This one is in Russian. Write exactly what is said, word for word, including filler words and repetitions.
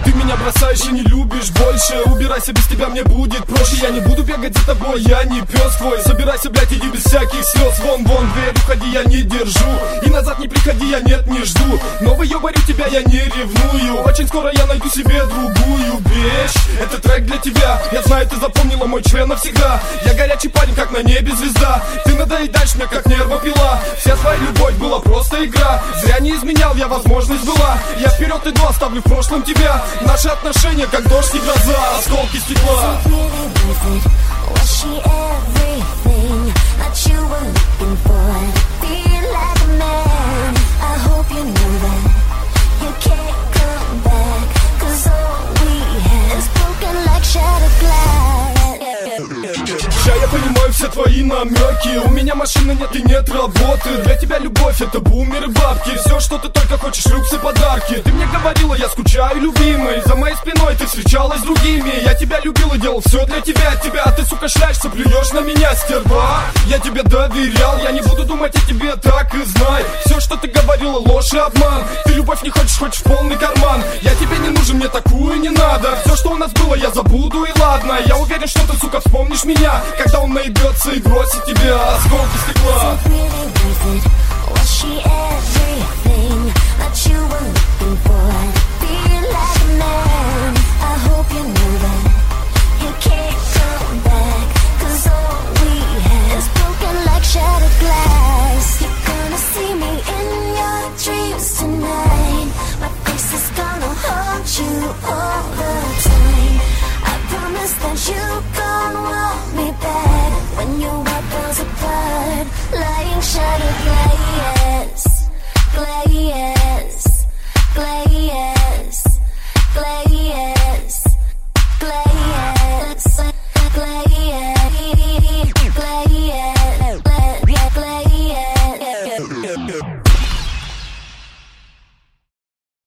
Ты меня бросаешь и не любишь больше. Убирайся, без тебя мне будет проще. Я не буду бегать за тобой, я не пес твой. Собирайся, блядь, иди без всяких слез. Вон, вон, дверь, уходи, я не держу. И назад не приходи, я нет, не жду. Но выебарю тебя, я не ревную. Очень скоро я найду себе другую вещь. Это трек для тебя. Я знаю, ты запомнила мой член навсегда. Я горячий парень, как на небе звезда. Ты надоедаешь мне, как нервопила. Вся твоя любовь была просто игра. Зря не изменял, я возможность была. Я вперед иду, оставлю в прошлом тебя. Наши отношения, как дождь и гроза. Осколки стекла. Сейчас я понимаю все твои намеки. У меня машины нет и нет работы. Для тебя любовь это бумер и бабки. Все, что ты только хочешь, люксы, подарки. Ты мне говорила, я скучаю, любимый. За моей спиной ты встречалась с другими. Я тебя любил и делал все для тебя. От тебя ты, сука, шляешься, плюешь на меня, стерва. Я тебе доверял, я не буду думать о тебе, так и знай. Все, что ты говорила, ложь и обман. Ты любовь не хочешь, хочешь в полный карман. Я тебе не нужен, мне такую не надо. Все, что у нас было, я забуду и ладно. Я уверен, что ты, сука, вспомнишь меня, когда он наебется и бросит тебя. Осколки стекла. Lying shattered glass, glass, glass, glass, glass, glass, glass, glass.